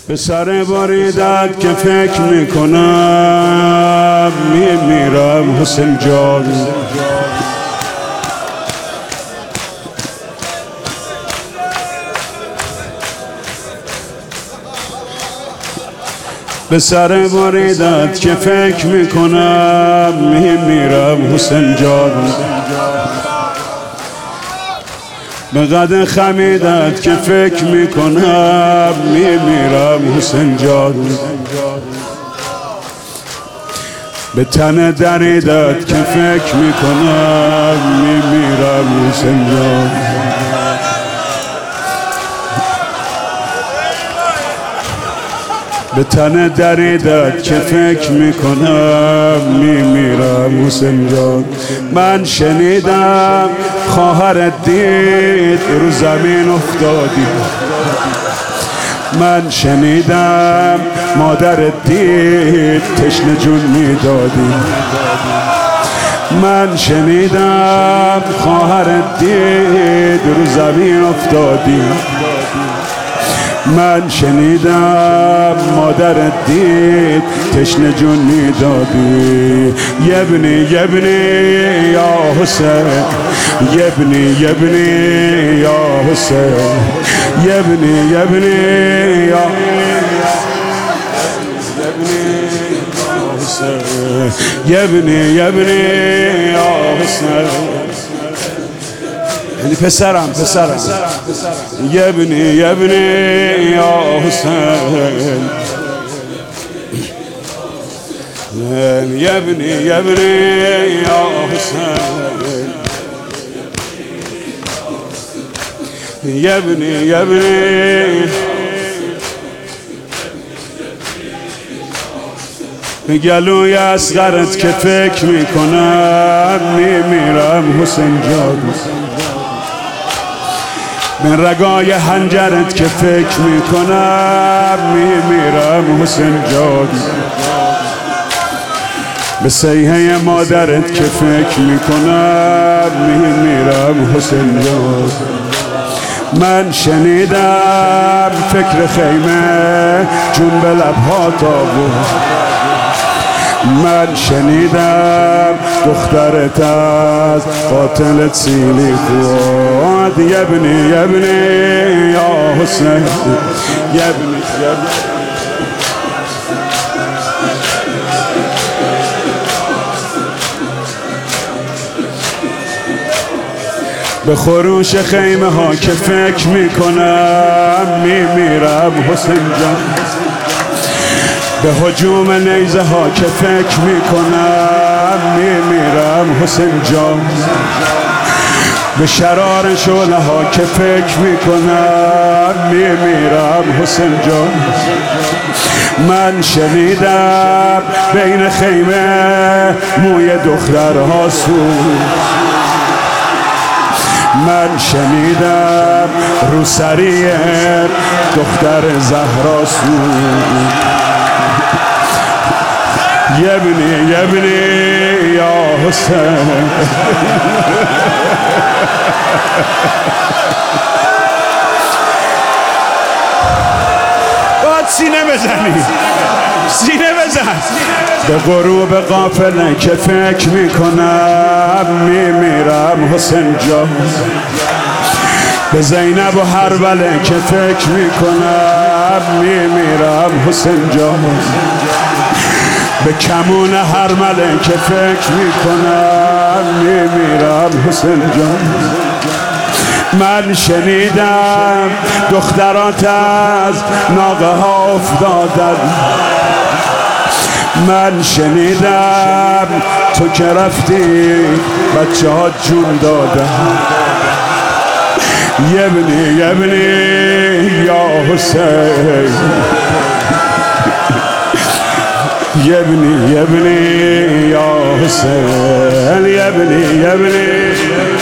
به سر بریدت که فکر میکنم میمیرم حسین جان. به سر بریدت که فکر میکنم میمیرم حسین جان. به قد خمیدت که فکر میکنم میمیرم حسین جان. به تن دریدت که فکر میکنم میمیرم حسین جان. به تن دریدت که فکر میکنم میمیرم حسین جان. من شنیدم خواهرت دید رو زمین افتادی. من شنیدم مادرت دید تشنه جون میدادی. من شنیدم خواهرت دید رو زمین افتادی. من شنیدم مادرت دید تشنه جون میدادی. یبنی یبنی یا حسین، یبنی یبنی یا حسین، یبنی یبنی یا حسین، یبنی یبنی یا حسین. یعنی پسرم یبنی یبنی یا حسین، یبنی یبنی یا حسین، یبنی یبنی. به گلوی اصغرت که فکر میکنم میمیرم حسین جان. به رگای حنجرت که فکر میکنم میمیرم حسین جان. به صیحه مادرت که فکر میکنم میمیرم حسین جان. من شنیدم فکر خیمه جون به لبهات آورد. من شنیدم دخترت از قاتلت سیلی خورد. یبنی یبنی یا حسین، یبنی یبنی. به خروش خیمه ها که فکر میکنم میمیرم حسین جان. به هجوم نیزه ها که فکر میکنم میمیرم حسین جان. به شرار شعله ها که فکر میکنم میمیرم حسین جان. من شنیدم بین خیمه موی دخترها سود. من شنیدم روسری دختر زهرا سود. یبنی یبنی یا حسین، باید سینه بزنی، سینه بزن. به غروب قافله که فکر میکنم میمیرم حسین جان. به زینب و هربله که فکر میکنم میمیرم حسین جان. به کمون هرمله که فکر میکنم میمیرم حسین جان. من شنیدم دخترات از ناقه ها افتادن. من شنیدم تو که رفتی بچه ها جون دادن. یبنی یبنی یا حسین، یبنی یبنی یا حسین، یبنی یبنی.